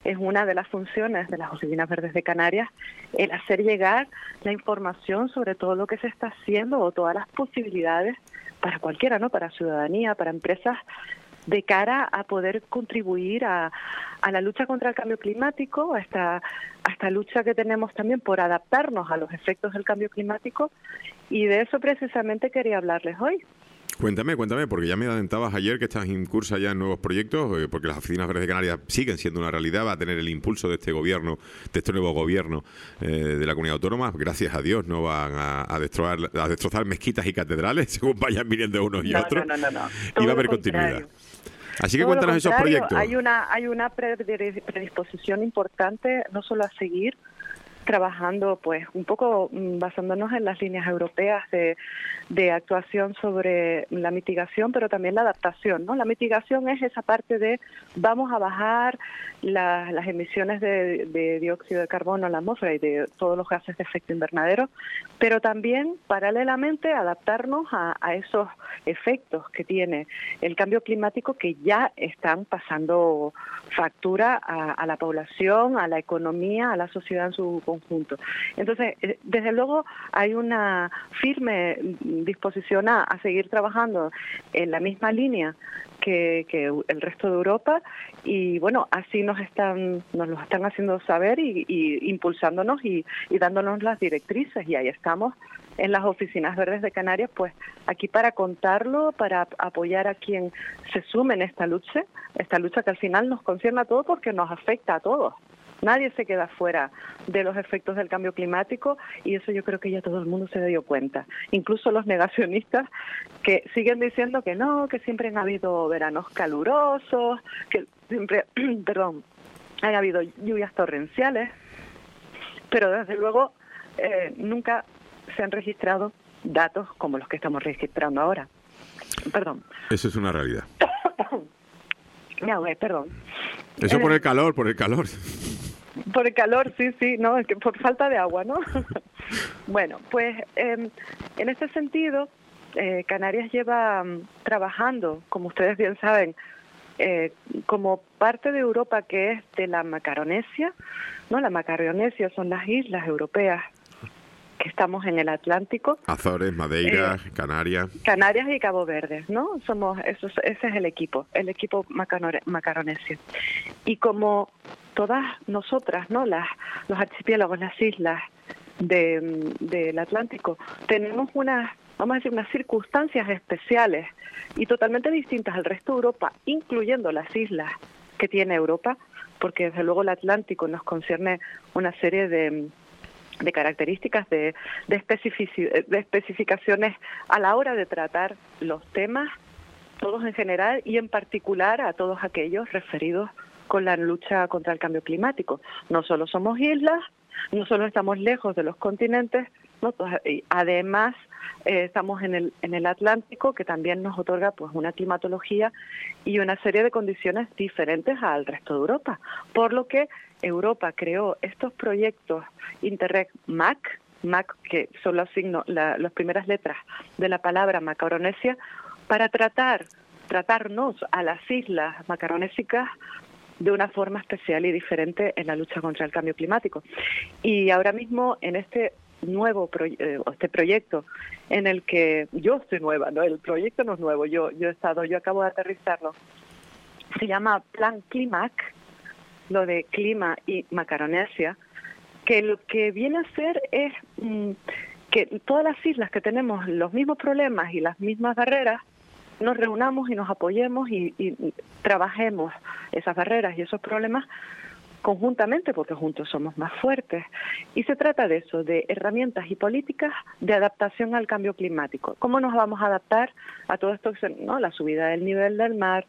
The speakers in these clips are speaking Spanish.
es una de las funciones de las Oficinas Verdes de Canarias el hacer llegar la información sobre todo lo que se está haciendo o todas las posibilidades para cualquiera, ¿no? Para ciudadanía, para empresas, de cara a poder contribuir a la lucha contra el cambio climático, a esta lucha que tenemos también por adaptarnos a los efectos del cambio climático, y de eso precisamente quería hablarles hoy. Cuéntame, porque ya me adelantabas ayer que estás incursa ya en nuevos proyectos, porque las Oficinas Verdes de Canarias siguen siendo una realidad, va a tener el impulso de este gobierno, de este nuevo gobierno de la comunidad autónoma. Gracias a Dios no van a destrozar mezquitas y catedrales según vayan viniendo unos y otros. No. Y va a haber continuidad. Así que cuéntanos esos proyectos. Hay una predisposición importante, no solo a seguir trabajando, pues, un poco basándonos en las líneas europeas de actuación sobre la mitigación, pero también la adaptación, ¿no? La mitigación es esa parte de vamos a bajar las emisiones de dióxido de carbono en la atmósfera y de todos los gases de efecto invernadero, pero también, paralelamente, adaptarnos a esos efectos que tiene el cambio climático, que ya están pasando factura a la población, a la economía, a la sociedad en su conjunto. Entonces, desde luego hay una firme disposición a seguir trabajando en la misma línea que el resto de Europa, y bueno, así nos lo están haciendo saber y impulsándonos y dándonos las directrices, y ahí estamos en las Oficinas Verdes de Canarias, pues aquí para contarlo, para apoyar a quien se sume en esta lucha que al final nos concierne a todos porque nos afecta a todos. Nadie se queda fuera de los efectos del cambio climático, y eso yo creo que ya todo el mundo se dio cuenta. Incluso los negacionistas, que siguen diciendo que no, que siempre han habido veranos calurosos, que siempre, han habido lluvias torrenciales, pero desde luego nunca se han registrado datos como los que estamos registrando ahora. Perdón. Eso es una realidad. Perdón. Eso por el calor. Por el calor, sí, no, es que por falta de agua, ¿no? Bueno, pues en este sentido, Canarias lleva trabajando, como ustedes bien saben, como parte de Europa que es de la Macaronesia, ¿no? La Macaronesia son las islas europeas que estamos en el Atlántico. Azores, Madeira, Canarias. Canarias y Cabo Verde, ¿no? Ese es el equipo macaronesio. Y como todas nosotras, ¿no? Los archipiélagos, las islas del Atlántico, tenemos unas circunstancias especiales y totalmente distintas al resto de Europa, incluyendo las islas que tiene Europa, porque desde luego el Atlántico nos concierne una serie de características, de especificaciones a la hora de tratar los temas, todos en general, y en particular a todos aquellos referidos con la lucha contra el cambio climático. No solo somos islas, no solo estamos lejos de los continentes, ¿no? Además estamos en el Atlántico, que también nos otorga pues una climatología y una serie de condiciones diferentes al resto de Europa, por lo que Europa creó estos proyectos Interreg MAC, que son las primeras letras de la palabra Macaronesia, para tratarnos a las islas macaronésicas de una forma especial y diferente en la lucha contra el cambio climático. Y ahora mismo en este proyecto en el que yo estoy nueva, ¿no? El proyecto no es nuevo, yo acabo de aterrizarlo. Se llama Plan Climac, lo de clima y Macaronesia, que lo que viene a ser es que todas las islas que tenemos los mismos problemas y las mismas barreras, nos reunamos y nos apoyemos y trabajemos esas barreras y esos problemas conjuntamente, porque juntos somos más fuertes. Y se trata de eso, de herramientas y políticas de adaptación al cambio climático. ¿Cómo nos vamos a adaptar a todo esto, ¿no? La subida del nivel del mar,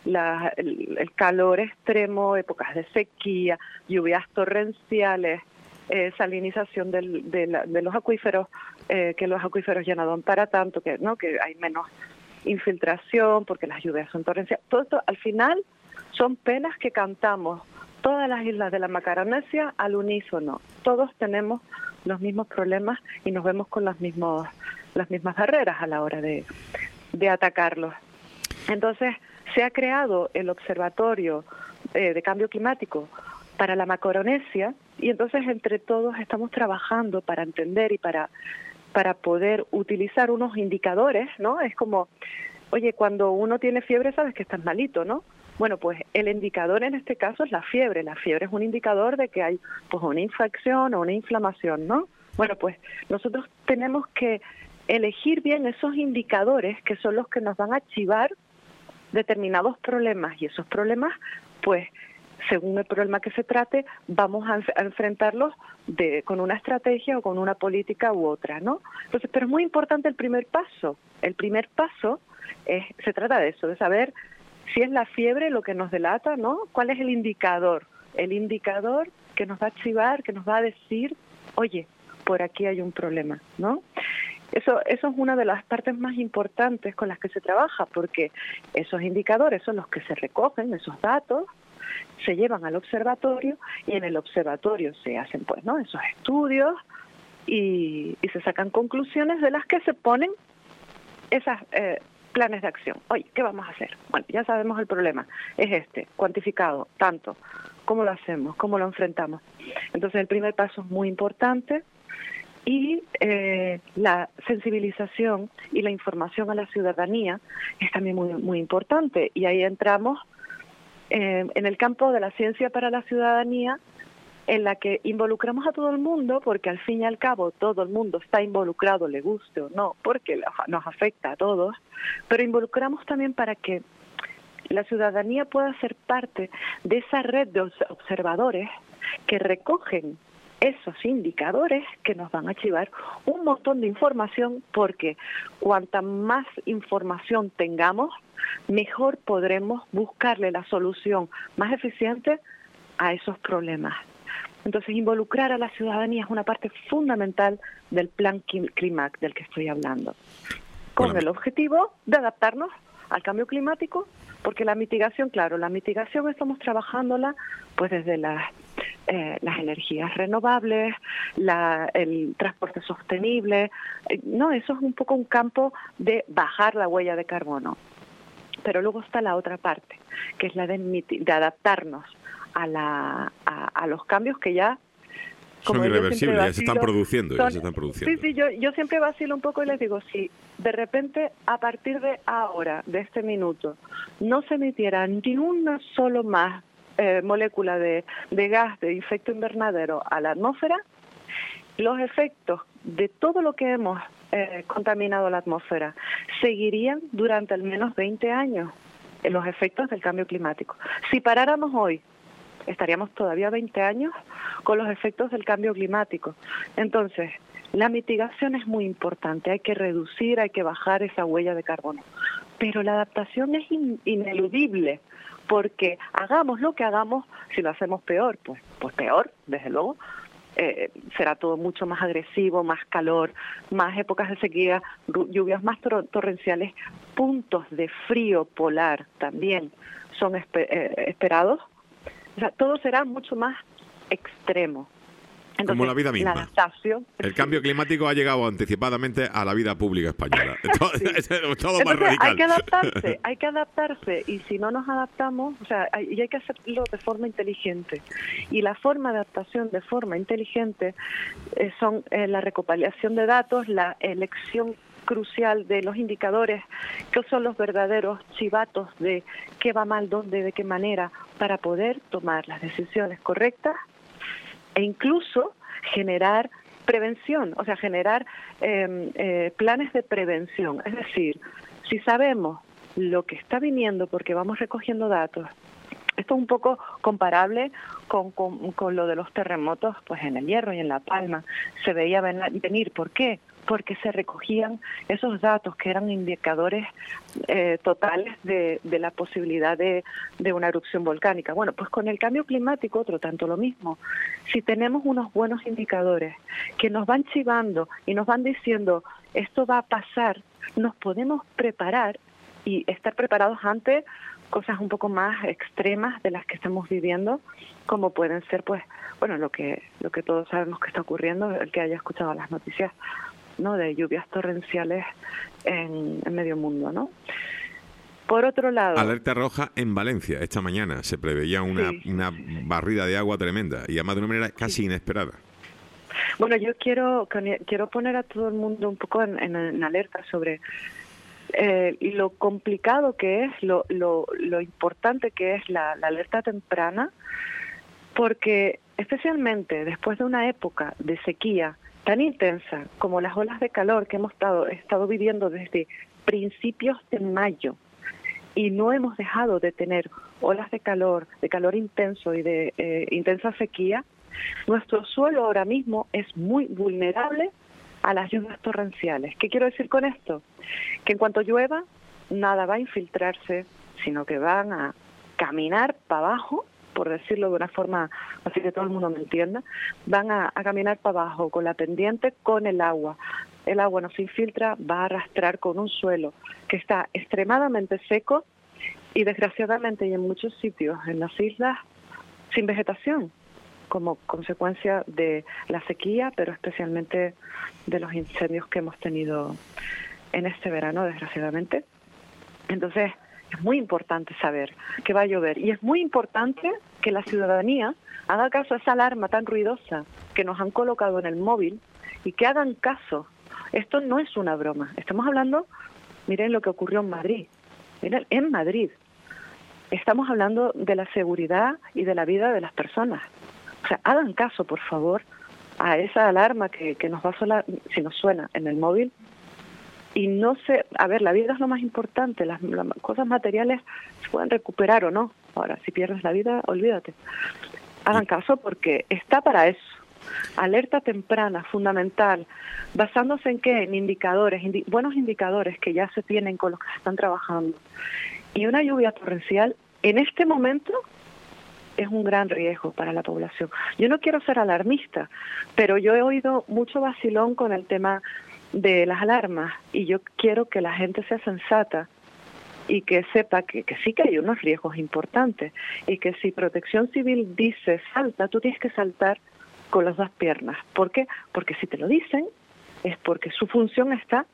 el calor extremo, épocas de sequía, lluvias torrenciales, salinización de los acuíferos, que los acuíferos ya no dan para tanto, que hay menos infiltración porque las lluvias son torrenciales. Todo esto al final son penas que cantamos todas las islas de la Macaronesia al unísono. Todos tenemos los mismos problemas y nos vemos con las mismas barreras a la hora de atacarlos. Entonces se ha creado el Observatorio de Cambio Climático para la Macaronesia, y entonces entre todos estamos trabajando para entender y para poder utilizar unos indicadores, ¿no? Es como, oye, cuando uno tiene fiebre sabes que estás malito, ¿no? Bueno, pues el indicador en este caso es la fiebre. La fiebre es un indicador de que hay pues una infección o una inflamación, ¿no? Bueno, pues nosotros tenemos que elegir bien esos indicadores que son los que nos van a archivar determinados problemas, y esos problemas, pues, según el problema que se trate, vamos a enfrentarlos con una estrategia o con una política u otra, ¿no? Entonces, pero es muy importante el primer paso. El primer paso se trata de eso, de saber si es la fiebre lo que nos delata, ¿no? ¿Cuál es el indicador? El indicador que nos va a archivar, que nos va a decir, oye, por aquí hay un problema, ¿no? Eso es una de las partes más importantes con las que se trabaja, porque esos indicadores son los que se recogen, esos datos, se llevan al observatorio, y en el observatorio se hacen pues, ¿no?, esos estudios y se sacan conclusiones de las que se ponen esas planes de acción. Oye, ¿qué vamos a hacer? Bueno, ya sabemos el problema, es cuantificado, tanto. ¿Cómo lo hacemos? ¿Cómo lo enfrentamos? Entonces el primer paso es muy importante, y la sensibilización y la información a la ciudadanía es también muy, muy importante, y ahí entramos en el campo de la ciencia para la ciudadanía, en la que involucramos a todo el mundo, porque al fin y al cabo todo el mundo está involucrado, le guste o no, porque nos afecta a todos, pero involucramos también para que la ciudadanía pueda ser parte de esa red de observadores que recogen esos indicadores que nos van a archivar un montón de información, porque cuanta más información tengamos, mejor podremos buscarle la solución más eficiente a esos problemas. Entonces, involucrar a la ciudadanía es una parte fundamental del plan CLIMAC del que estoy hablando, con el objetivo de adaptarnos al cambio climático, porque la mitigación, claro, la mitigación estamos trabajándola pues desde las energías renovables, el transporte sostenible, no, eso es un poco un campo de bajar la huella de carbono. Pero luego está la otra parte, que es la de adaptarnos a los cambios que ya, como son irreversibles, ya se están produciendo. Sí, yo siempre vacilo un poco y les digo, si de repente a partir de ahora, de este minuto, no se emitiera ni una solo más molécula de gas de efecto invernadero a la atmósfera, los efectos de todo lo que hemos contaminado la atmósfera seguirían durante al menos 20 años, los efectos del cambio climático. Si paráramos hoy, estaríamos todavía 20 años con los efectos del cambio climático. Entonces, la mitigación es muy importante, hay que reducir, hay que bajar esa huella de carbono. Pero la adaptación es ineludible, porque hagamos lo que hagamos, si lo hacemos peor, pues peor, desde luego. Será todo mucho más agresivo, más calor, más épocas de sequía, lluvias más torrenciales, puntos de frío polar también son esperados. O sea, todo será mucho más extremo. Entonces, como la vida misma. La adaptación, el cambio climático ha llegado anticipadamente a la vida pública española. Es todo más Entonces, radical. hay que adaptarse, y si no nos adaptamos, o sea, hay que hacerlo de forma inteligente. Y la forma de adaptación de forma inteligente son la recopilación de datos, la elección crucial de los indicadores, que son los verdaderos chivatos de qué va mal, dónde, de qué manera, para poder tomar las decisiones correctas, e incluso generar prevención, o sea, generar planes de prevención. Es decir, si sabemos lo que está viniendo porque vamos recogiendo datos, esto es un poco comparable con lo de los terremotos pues en el Hierro y en La Palma. Se veía venir. ¿Por qué? Porque se recogían esos datos que eran indicadores totales de la posibilidad de una erupción volcánica. Bueno, pues con el cambio climático, otro tanto lo mismo. Si tenemos unos buenos indicadores que nos van chivando y nos van diciendo esto va a pasar, nos podemos preparar y estar preparados ante cosas un poco más extremas de las que estamos viviendo, como pueden ser, pues, bueno, lo que todos sabemos que está ocurriendo, el que haya escuchado las noticias, ¿no?, de lluvias torrenciales en medio mundo, ¿no? Por otro lado... Alerta roja en Valencia. Esta mañana se preveía una barrida de agua tremenda y además de una manera casi inesperada. Bueno, yo quiero poner a todo el mundo un poco en alerta sobre lo complicado que es, lo importante que es la alerta temprana, porque especialmente después de una época de sequía tan intensa como las olas de calor que hemos estado viviendo desde principios de mayo, y no hemos dejado de tener olas de calor intenso y de intensa sequía, nuestro suelo ahora mismo es muy vulnerable a las lluvias torrenciales. ¿Qué quiero decir con esto? Que en cuanto llueva, nada va a infiltrarse, sino que van a caminar para abajo, por decirlo de una forma así que todo el mundo me entienda, van a caminar para abajo con la pendiente, con el agua. El agua no se infiltra, va a arrastrar con un suelo que está extremadamente seco y desgraciadamente y en muchos sitios en las islas sin vegetación, como consecuencia de la sequía, pero especialmente de los incendios que hemos tenido en este verano, desgraciadamente. Entonces, es muy importante saber que va a llover y es muy importante que la ciudadanía haga caso a esa alarma tan ruidosa que nos han colocado en el móvil y que hagan caso. Esto no es una broma. Estamos hablando, miren lo que ocurrió en Madrid. Miren, en Madrid. Estamos hablando de la seguridad y de la vida de las personas. O sea, hagan caso, por favor, a esa alarma que nos va a sonar, si nos suena en el móvil. Y no sé, a ver, la vida es lo más importante, las cosas materiales se pueden recuperar o no. Ahora, si pierdes la vida, olvídate. Hagan caso porque está para eso. Alerta temprana, fundamental, basándose en qué, en indicadores, buenos indicadores que ya se tienen con los que se están trabajando. Y una lluvia torrencial en este momento es un gran riesgo para la población. Yo no quiero ser alarmista, pero yo he oído mucho vacilón con el tema de las alarmas y yo quiero que la gente sea sensata y que sepa que sí que hay unos riesgos importantes y que si Protección Civil dice salta, tú tienes que saltar con las dos piernas. ¿Por qué? Porque si te lo dicen es porque su función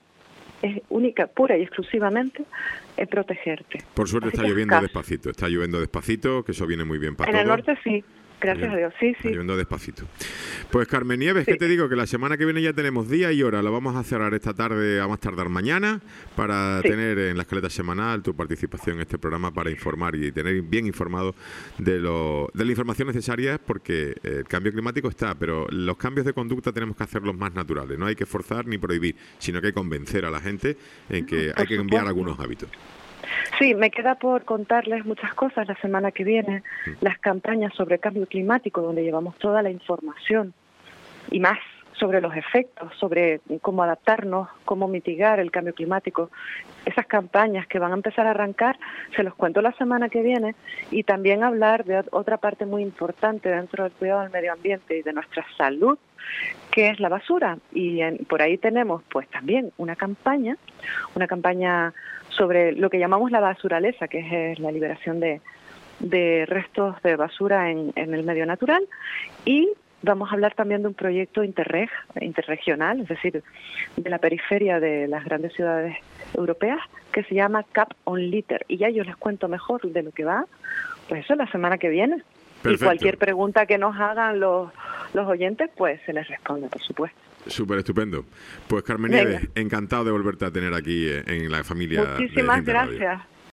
es única, pura y exclusivamente en protegerte. Por suerte está lloviendo despacito, que eso viene muy bien para todos. En el norte sí. Gracias a Dios, sí. Yendo despacito. Pues Carmen Nieves, ¿qué te digo? Que la semana que viene ya tenemos día y hora. Lo vamos a cerrar esta tarde, a más tardar mañana, para tener en la escaleta semanal tu participación en este programa para informar y tener bien informado de la información necesaria, porque el cambio climático está, pero los cambios de conducta tenemos que hacerlos más naturales. No hay que forzar ni prohibir, sino que hay que convencer a la gente en que hay que cambiar algunos hábitos. Sí, me queda por contarles muchas cosas la semana que viene, las campañas sobre cambio climático, donde llevamos toda la información y más sobre los efectos, sobre cómo adaptarnos, cómo mitigar el cambio climático. Esas campañas que van a empezar a arrancar, se los cuento la semana que viene, y también hablar de otra parte muy importante dentro del cuidado del medio ambiente y de nuestra salud, que es la basura. Y por ahí tenemos pues también una campaña sobre lo que llamamos la basuraleza, que es la liberación de restos de basura en el medio natural, y vamos a hablar también de un proyecto interregional, es decir, de la periferia de las grandes ciudades europeas, que se llama Cap on Litter, y ya yo les cuento mejor de lo que va, pues eso la semana que viene. Perfecto. Y cualquier pregunta que nos hagan los oyentes, pues se les responde, por supuesto. Súper estupendo. Pues Carmen Nieves, encantado de volverte a tener aquí en la familia. Muchísimas gracias.